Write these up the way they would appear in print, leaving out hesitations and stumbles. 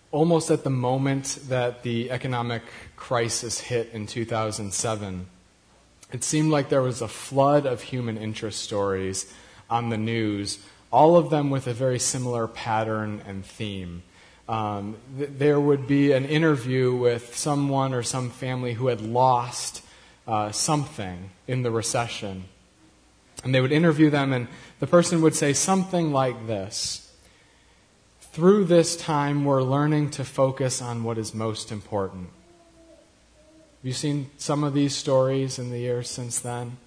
almost at the moment that the economic crisis hit in 2007, it seemed like there was a flood of human interest stories on the news, all of them with a very similar pattern and theme. There would be an interview with someone or some family who had lost something in the recession. And they would interview them, and the person would say something like this: "Through this time, we're learning to focus on what is most important." Have you seen some of these stories in the years since then?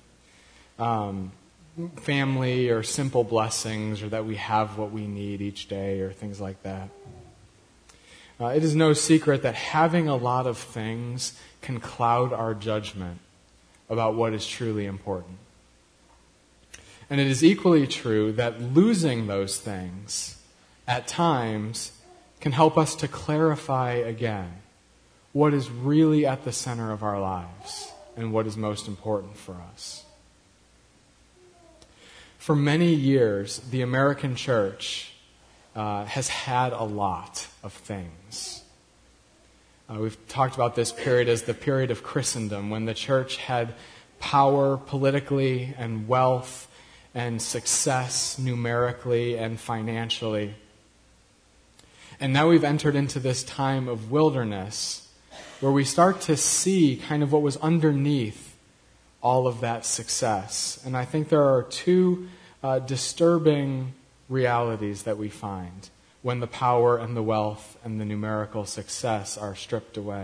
Family or simple blessings, or that we have what we need each day, or things like that. It is no secret that having a lot of things can cloud our judgment about what is truly important. And it is equally true that losing those things at times can help us to clarify again what is really at the center of our lives and what is most important for us. For many years, the American church has had a lot of things. We've talked about this period as the period of Christendom, when the church had power politically and wealth and success numerically and financially. And now we've entered into this time of wilderness, where we start to see kind of what was underneath all of that success. And I think there are two disturbing realities that we find when the power and the wealth and the numerical success are stripped away.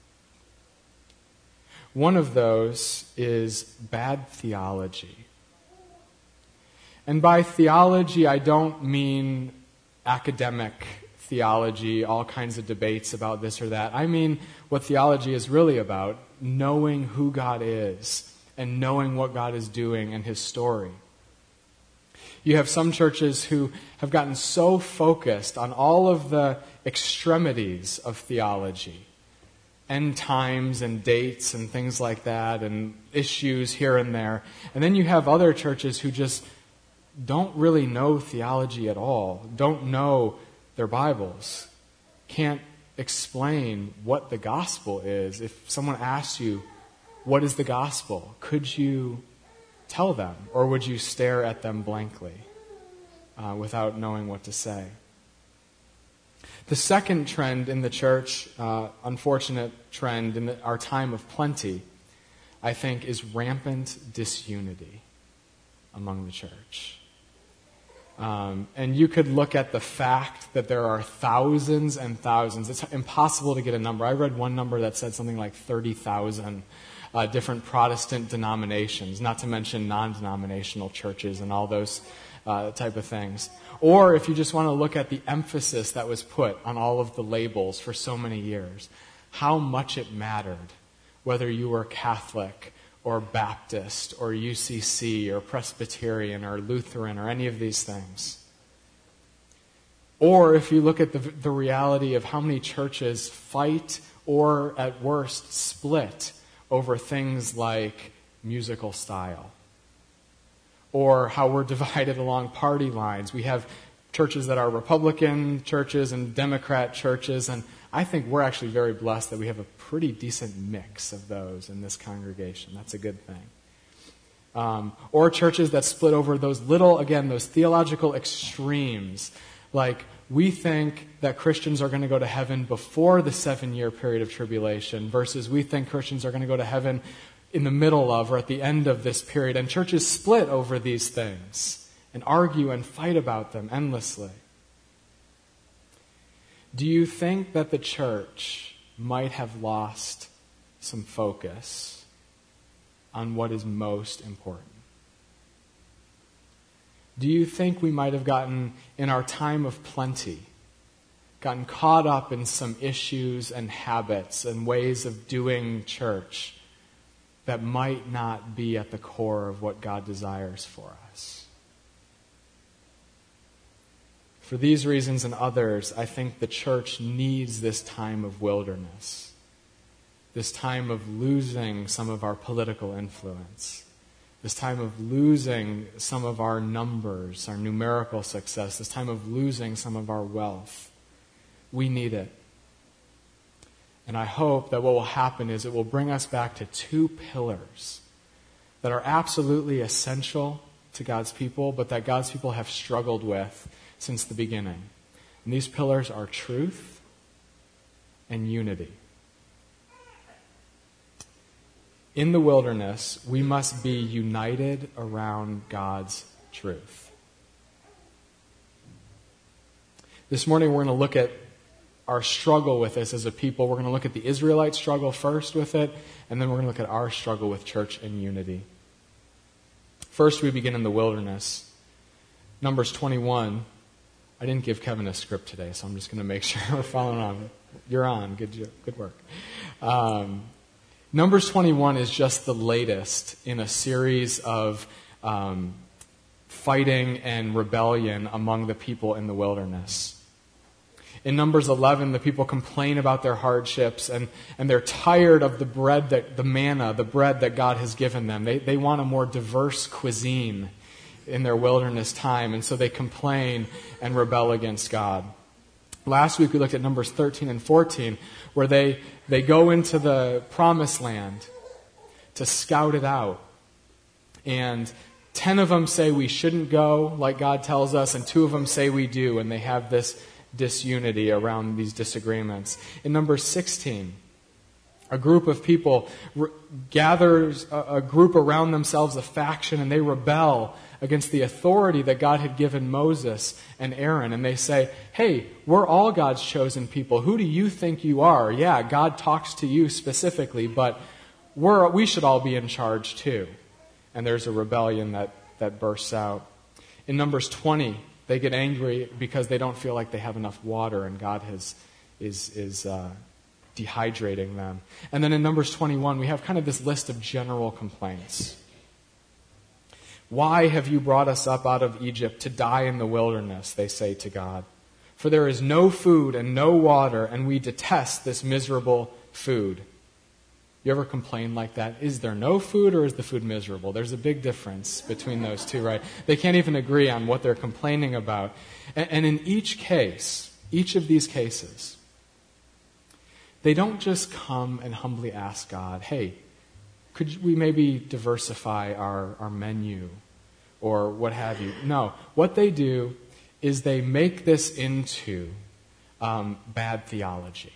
One of those is bad theology. And by theology, I don't mean academic theology, all kinds of debates about this or that. I mean what theology is really about: knowing who God is and knowing what God is doing in His story. You have some churches who have gotten so focused on all of the extremities of theology, end times and dates and things like that, and issues here and there. And then you have other churches who just don't really know theology at all, don't know their Bibles, can't explain what the gospel is. If someone asks you, what is the gospel? Could you tell them, or would you stare at them blankly without knowing what to say? The second trend in the church, unfortunate trend in our time of plenty, I think, is rampant disunity among the church. And you could look at the fact that there are thousands and thousands. It's impossible to get a number. I read one number that said something like 30,000 different Protestant denominations, not to mention non-denominational churches and all those type of things. Or if you just want to look at the emphasis that was put on all of the labels for so many years, how much it mattered whether you were Catholic or Baptist or UCC or Presbyterian or Lutheran or any of these things. Or if you look at the reality of how many churches fight or at worst split over things like musical style, or how we're divided along party lines. We have churches that are Republican churches and Democrat churches, and I think we're actually very blessed that we have a pretty decent mix of those in this congregation. That's a good thing. Or churches that split over those those theological extremes, like we think that Christians are going to go to heaven before the 7-year period of tribulation, versus we think Christians are going to go to heaven in the middle of or at the end of this period. And churches split over these things and argue and fight about them endlessly. Do you think that the church might have lost some focus on what is most important? Do you think we might have gotten, in our time of plenty, gotten caught up in some issues and habits and ways of doing church that might not be at the core of what God desires for us? For these reasons and others, I think the church needs this time of wilderness, this time of losing some of our political influence, this time of losing some of our numbers, our numerical success, this time of losing some of our wealth. We need it. And I hope that what will happen is it will bring us back to two pillars that are absolutely essential to God's people, but that God's people have struggled with since the beginning. And these pillars are truth and unity. In the wilderness, we must be united around God's truth. This morning, we're going to look at our struggle with this as a people. We're going to look at the Israelite struggle first with it, and then we're going to look at our struggle with church and unity. First, we begin in the wilderness. Numbers 21. I didn't give Kevin a script today, so I'm just going to make sure we're following on. You're on. Good work. Numbers 21 is just the latest in a series of fighting and rebellion among the people in the wilderness. In Numbers 11, the people complain about their hardships, and they're tired of the bread, the manna, the bread that God has given them. They want a more diverse cuisine in their wilderness time, and so they complain and rebel against God. Last week we looked at Numbers 13 and 14, where they go into the promised land to scout it out. And 10 of them say we shouldn't go, like God tells us, and 2 of them say we do, and they have this disunity around these disagreements. In Numbers 16, a group of people gathers a group around themselves, a faction, and they rebel against the authority that God had given Moses and Aaron. And they say, hey, we're all God's chosen people. Who do you think you are? Yeah, God talks to you specifically, but we should all be in charge too. And there's a rebellion that bursts out. In Numbers 20, they get angry because they don't feel like they have enough water, and God is dehydrating them. And then in Numbers 21, we have kind of this list of general complaints. Why have you brought us up out of Egypt to die in the wilderness, they say to God. For there is no food and no water, and we detest this miserable food. You ever complain like that? Is there no food, or is the food miserable? There's a big difference between those two, right? They can't even agree on what they're complaining about. And in each case, each of these cases, they don't just come and humbly ask God, hey, could we maybe diversify our menu or what have you? No. What they do is they make this into bad theology.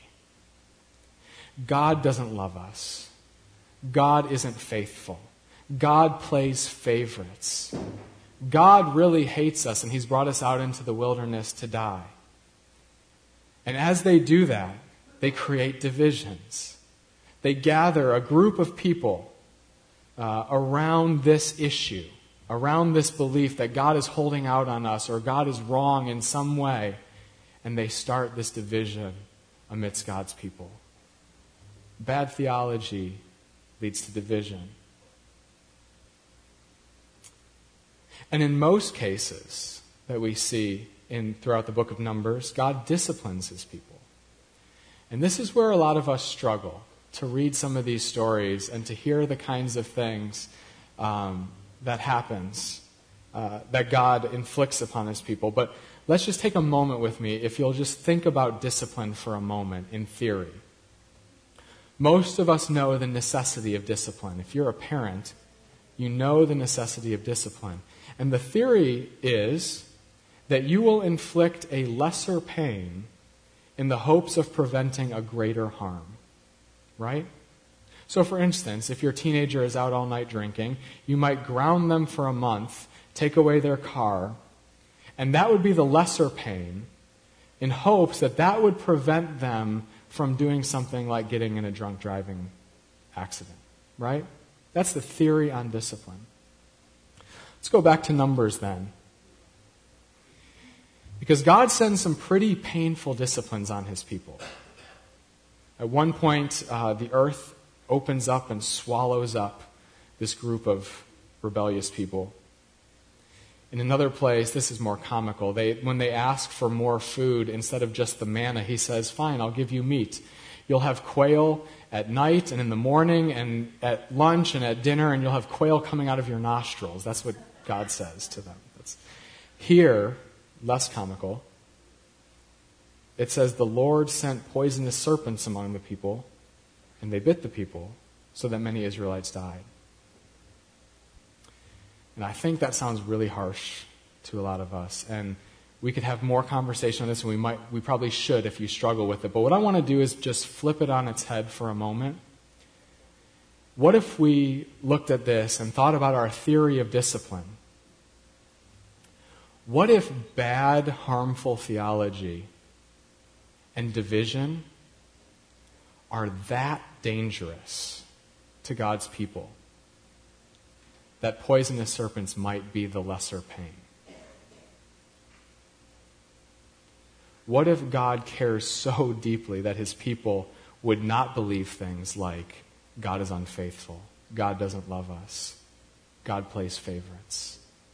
God doesn't love us. God isn't faithful. God plays favorites. God really hates us, and He's brought us out into the wilderness to die. And as they do that, they create divisions. They gather a group of people around this issue, around this belief that God is holding out on us or God is wrong in some way, and they start this division amidst God's people. Bad theology leads to division. And in most cases that we see throughout the book of Numbers, God disciplines His people. And this is where a lot of us struggle, to read some of these stories and to hear the kinds of things that happens, that God inflicts upon His people. But let's just take a moment with me, if you'll just think about discipline for a moment in theory. Most of us know the necessity of discipline. If you're a parent, you know the necessity of discipline. And the theory is that you will inflict a lesser pain in the hopes of preventing a greater harm. Right? So for instance, if your teenager is out all night drinking, you might ground them for a month, take away their car, and that would be the lesser pain in hopes that that would prevent them from doing something like getting in a drunk driving accident. Right? That's the theory on discipline. Let's go back to Numbers then. Because God sends some pretty painful disciplines on His people. At one point, the earth opens up and swallows up this group of rebellious people. In another place, this is more comical. When they ask for more food, instead of just the manna, He says, fine, I'll give you meat. You'll have quail at night and in the morning and at lunch and at dinner, and you'll have quail coming out of your nostrils. That's what God says to them. Here, less comical, it says the Lord sent poisonous serpents among the people, and they bit the people, so that many Israelites died. And I think that sounds really harsh to a lot of us. And we could have more conversation on this, and we probably should if you struggle with it. But what I want to do is just flip it on its head for a moment. What if we looked at this and thought about our theory of discipline? What if bad, harmful theology and division are that dangerous to God's people that poisonous serpents might be the lesser pain? What if God cares so deeply that his people would not believe things like God is unfaithful, God doesn't love us, God plays favorites?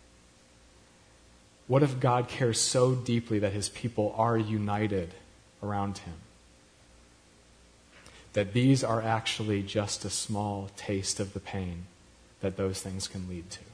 What if God cares so deeply that his people are united around him? That these are actually just a small taste of the pain that those things can lead to.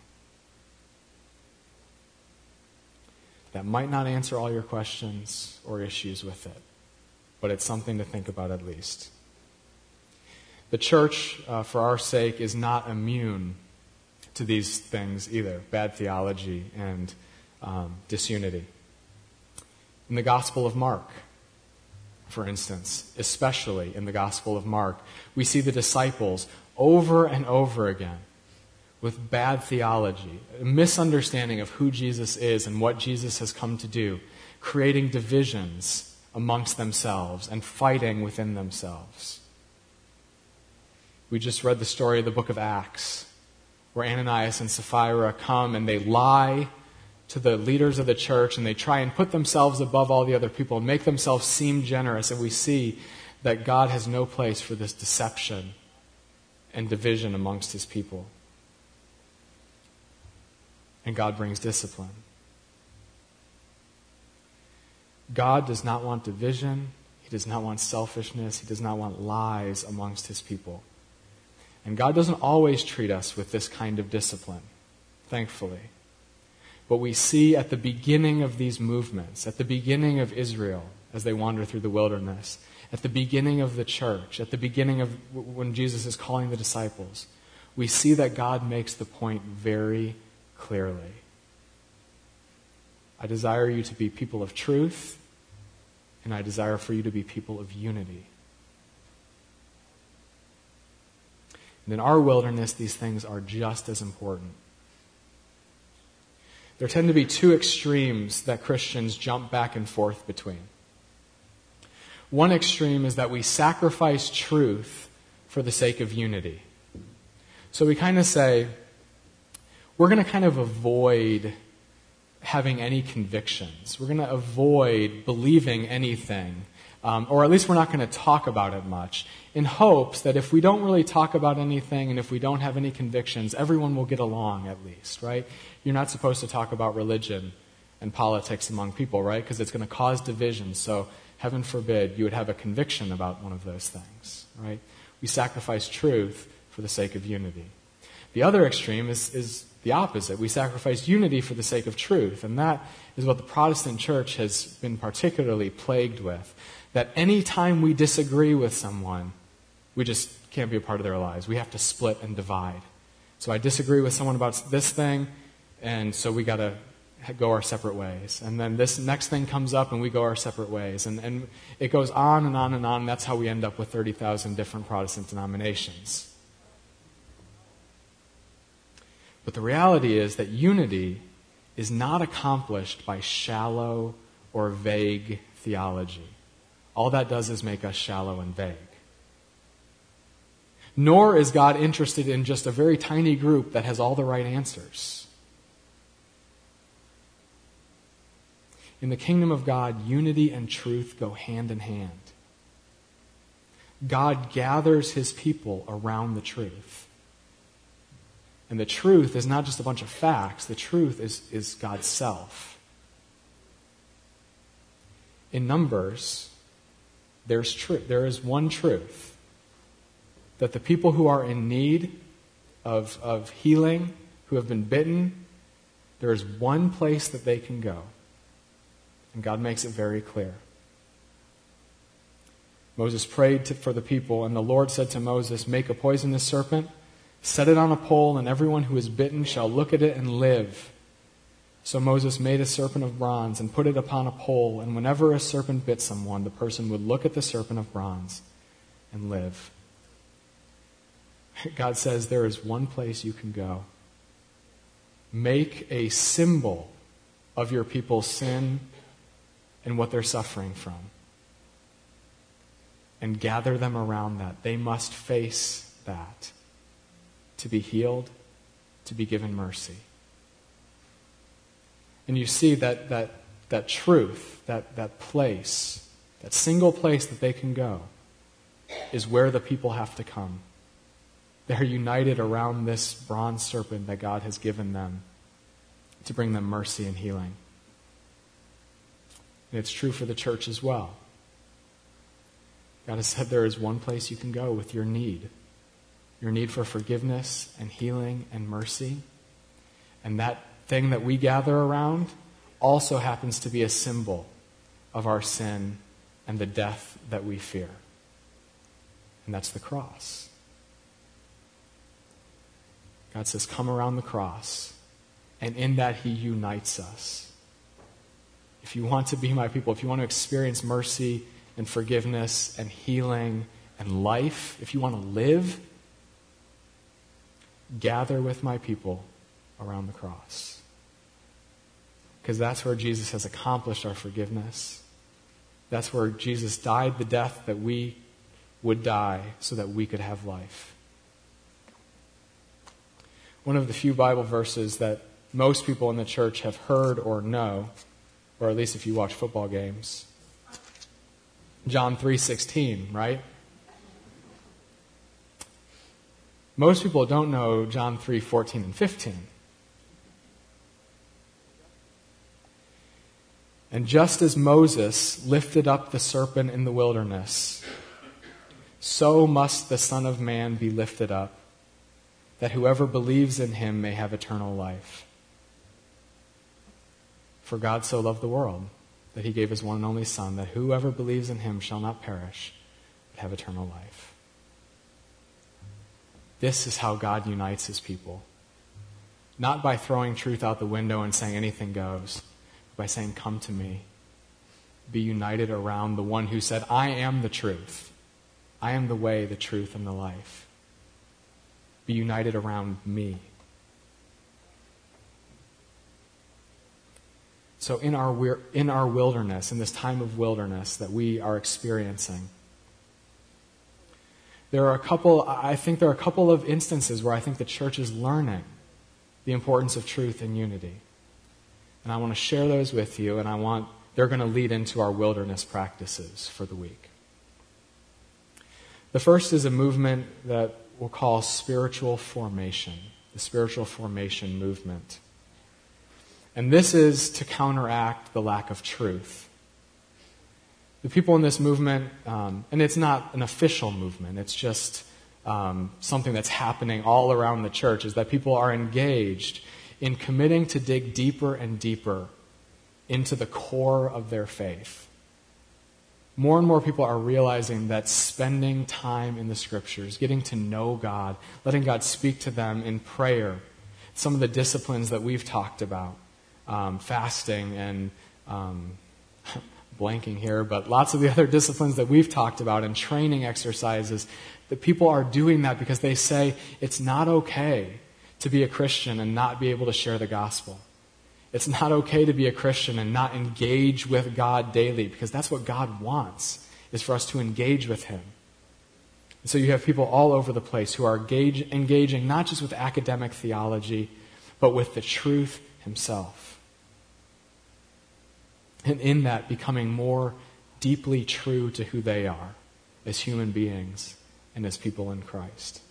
That might not answer all your questions or issues with it, but it's something to think about at least. The church, for our sake, is not immune to these things either, bad theology and disunity. In the Gospel of Mark, for instance, especially in the Gospel of Mark, we see the disciples over and over again with bad theology, a misunderstanding of who Jesus is and what Jesus has come to do, creating divisions amongst themselves and fighting within themselves. We just read the story of the book of Acts, where Ananias and Sapphira come and they lie to the leaders of the church, and they try and put themselves above all the other people and make themselves seem generous. And we see that God has no place for this deception and division amongst his people. And God brings discipline. God does not want division. He does not want selfishness. He does not want lies amongst his people. And God doesn't always treat us with this kind of discipline, thankfully. But we see at the beginning of these movements, at the beginning of Israel as they wander through the wilderness, at the beginning of the church, at the beginning of when Jesus is calling the disciples, we see that God makes the point very clearly. I desire you to be people of truth, and I desire for you to be people of unity. And in our wilderness, these things are just as important. There tend to be two extremes that Christians jump back and forth between. One extreme is that we sacrifice truth for the sake of unity. So we kind of say, we're going to kind of avoid having any convictions. We're going to avoid believing anything, or at least we're not going to talk about it much, in hopes that if we don't really talk about anything and if we don't have any convictions, everyone will get along at least, right? You're not supposed to talk about religion and politics among people, right? Because it's going to cause division. So heaven forbid you would have a conviction about one of those things, right? We sacrifice truth for the sake of unity. The other extreme is the opposite. We sacrifice unity for the sake of truth. And that is what the Protestant church has been particularly plagued with. That any time we disagree with someone, we just can't be a part of their lives. We have to split and divide. So I disagree with someone about this thing, and so we got to go our separate ways. And then this next thing comes up, and we go our separate ways. And it goes on and on and on, and that's how we end up with 30,000 different Protestant denominations. But the reality is that unity is not accomplished by shallow or vague theology. All that does is make us shallow and vague. Nor is God interested in just a very tiny group that has all the right answers. In the kingdom of God, unity and truth go hand in hand. God gathers his people around the truth. And the truth is not just a bunch of facts. The truth is God's self. In Numbers, there is one truth. That the people who are in need of healing, who have been bitten, there is one place that they can go. And God makes it very clear. Moses prayed for the people, and the Lord said to Moses, "Make a poisonous serpent, set it on a pole, and everyone who is bitten shall look at it and live." So Moses made a serpent of bronze and put it upon a pole, and whenever a serpent bit someone, the person would look at the serpent of bronze and live. God says there is one place you can go. Make a symbol of your people's sin and what they're suffering from, and gather them around that. They must face that to be healed, to be given mercy. And you see that truth, that place, that single place that they can go, is where the people have to come. They're united around this bronze serpent that God has given them to bring them mercy and healing. And it's true for the church as well. God has said there is one place you can go with your need for forgiveness and healing and mercy. And that thing that we gather around also happens to be a symbol of our sin and the death that we fear. And that's the cross. God says, come around the cross, and in that He unites us. If you want to be my people, if you want to experience mercy and forgiveness and healing and life, if you want to live, gather with my people around the cross. Because that's where Jesus has accomplished our forgiveness. That's where Jesus died the death that we would die so that we could have life. One of the few Bible verses that most people in the church have heard or know, or at least if you watch football games, John 3:16, right? Most people don't know John 3:14 and 15. And just as Moses lifted up the serpent in the wilderness, so must the Son of Man be lifted up, that whoever believes in Him may have eternal life. For God so loved the world, that He gave His one and only Son, that whoever believes in Him shall not perish, but have eternal life. This is how God unites His people. Not by throwing truth out the window and saying anything goes, but by saying, come to me. Be united around the one who said, I am the truth. I am the way, the truth, and the life. Be united around me. So in our wilderness, in this time of wilderness that we are experiencing, there are a couple of instances where I think the church is learning the importance of truth and unity. And I want to share those with you, and they're going to lead into our wilderness practices for the week. The first is a movement that we'll call spiritual formation, the spiritual formation movement. And this is to counteract the lack of truth. The people in this movement, and it's not an official movement, it's just something that's happening all around the church, is that people are engaged in committing to dig deeper and deeper into the core of their faith. More and more people are realizing that spending time in the Scriptures, getting to know God, letting God speak to them in prayer, some of the disciplines that we've talked about, fasting and blanking here, but lots of the other disciplines that we've talked about and training exercises, that people are doing that because they say it's not okay to be a Christian and not be able to share the gospel. It's not okay to be a Christian and not engage with God daily, because that's what God wants, is for us to engage with Him. And so you have people all over the place who are engaging not just with academic theology, but with the truth Himself. And in that, becoming more deeply true to who they are as human beings and as people in Christ.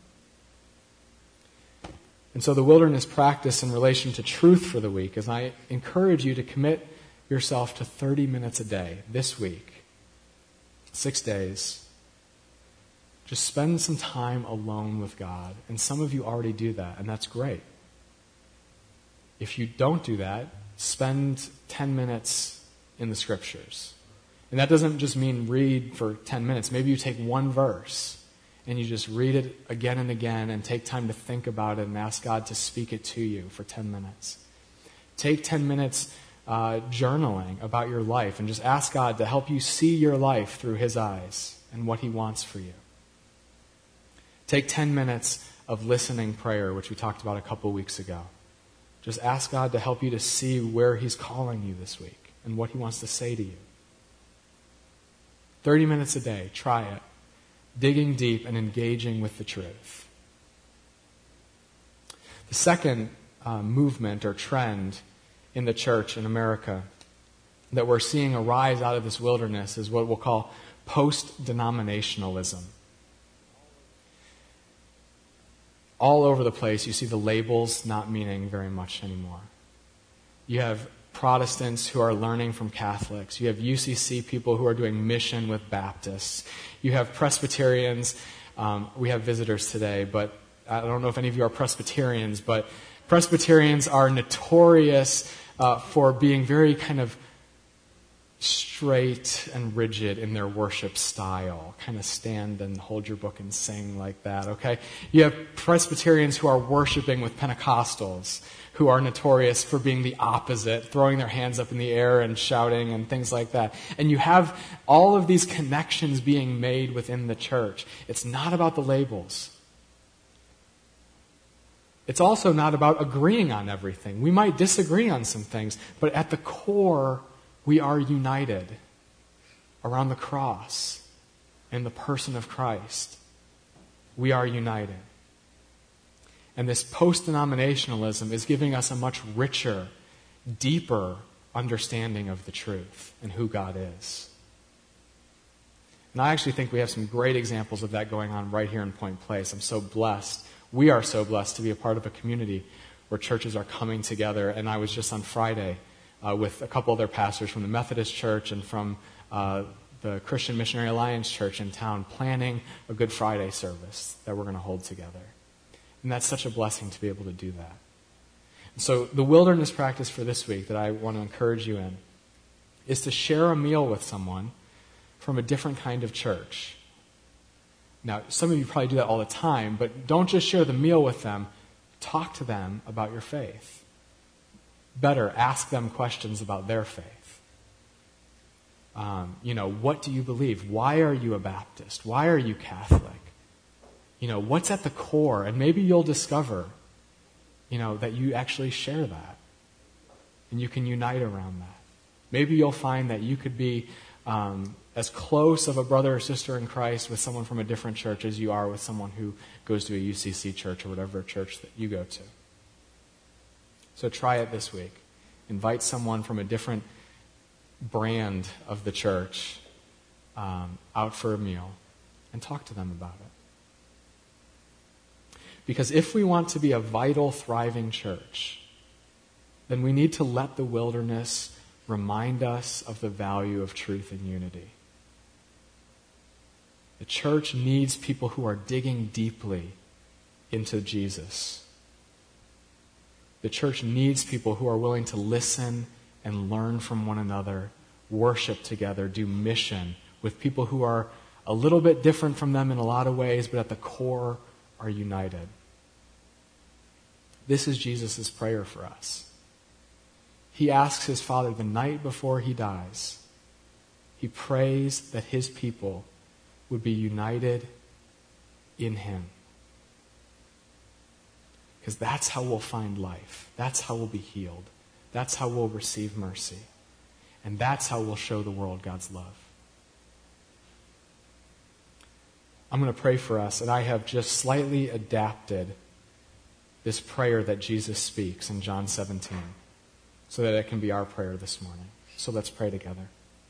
And so the wilderness practice in relation to truth for the week is I encourage you to commit yourself to 30 minutes a day this week, 6 days. Just spend some time alone with God. And some of you already do that, and that's great. If you don't do that, spend 10 minutes in the Scriptures. And that doesn't just mean read for 10 minutes. Maybe you take one verse and you just read it again and again and take time to think about it and ask God to speak it to you for 10 minutes. Take 10 minutes journaling about your life and just ask God to help you see your life through His eyes and what He wants for you. Take 10 minutes of listening prayer, which we talked about a couple weeks ago. Just ask God to help you to see where He's calling you this week and what He wants to say to you. 30 minutes a day, try it. Digging deep and engaging with the truth. The second movement or trend in the church in America that we're seeing arise out of this wilderness is what we'll call post-denominationalism. All over the place, you see the labels not meaning very much anymore. You have Protestants who are learning from Catholics. You have UCC people who are doing mission with Baptists. You have Presbyterians. We have visitors today, but I don't know if any of you are Presbyterians, but Presbyterians are notorious for being very kind of straight and rigid in their worship style. Kind of stand and hold your book and sing like that, okay? You have Presbyterians who are worshiping with Pentecostals, who are notorious for being the opposite, throwing their hands up in the air and shouting and things like that. And you have all of these connections being made within the church. It's not about the labels. It's also not about agreeing on everything. We might disagree on some things, but at the core, we are united around the cross and the person of Christ. We are united. And this post-denominationalism is giving us a much richer, deeper understanding of the truth and who God is. And I actually think we have some great examples of that going on right here in Point Place. I'm so blessed. We are so blessed to be a part of a community where churches are coming together. And I was just on Friday with a couple of their pastors from the Methodist Church and from the Christian Missionary Alliance Church in town planning a Good Friday service that we're going to hold together. And that's such a blessing to be able to do that. And so the wilderness practice for this week that I want to encourage you in is to share a meal with someone from a different kind of church. Now, some of you probably do that all the time, but don't just share the meal with them. Talk to them about your faith. Better, ask them questions about their faith. What do you believe? Why are you a Baptist? Why are you Catholic? What's at the core? And maybe you'll discover, that you actually share that. And you can unite around that. Maybe you'll find that you could be as close of a brother or sister in Christ with someone from a different church as you are with someone who goes to a UCC church or whatever church that you go to. So try it this week. Invite someone from a different brand of the church out for a meal and talk to them about it. Because if we want to be a vital, thriving church, then we need to let the wilderness remind us of the value of truth and unity. The church needs people who are digging deeply into Jesus. The church needs people who are willing to listen and learn from one another, worship together, do mission with people who are a little bit different from them in a lot of ways, but at the core are united. This is Jesus' prayer for us. He asks his Father the night before he dies. He prays that his people would be united in him. Because that's how we'll find life. That's how we'll be healed. That's how we'll receive mercy. And that's how we'll show the world God's love. I'm going to pray for us, and I have just slightly adapted this prayer that Jesus speaks in John 17 so that it can be our prayer this morning. So let's pray together.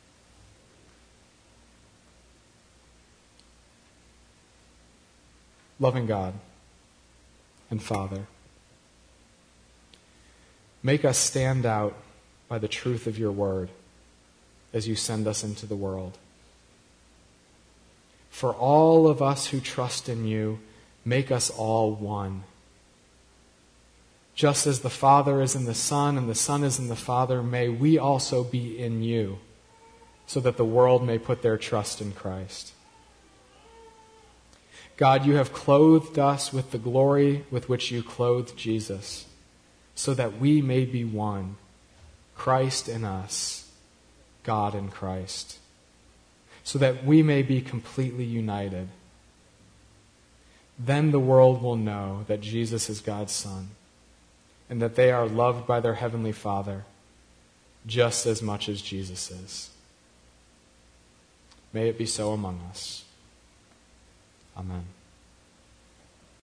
Loving God and Father, make us stand out by the truth of your word as you send us into the world. For all of us who trust in you, make us all one. Just as the Father is in the Son and the Son is in the Father, may we also be in you, so that the world may put their trust in Christ. God, you have clothed us with the glory with which you clothed Jesus, so that we may be one, Christ in us, God in Christ, so that we may be completely united. Then the world will know that Jesus is God's Son, and that they are loved by their Heavenly Father just as much as Jesus is. May it be so among us. Amen.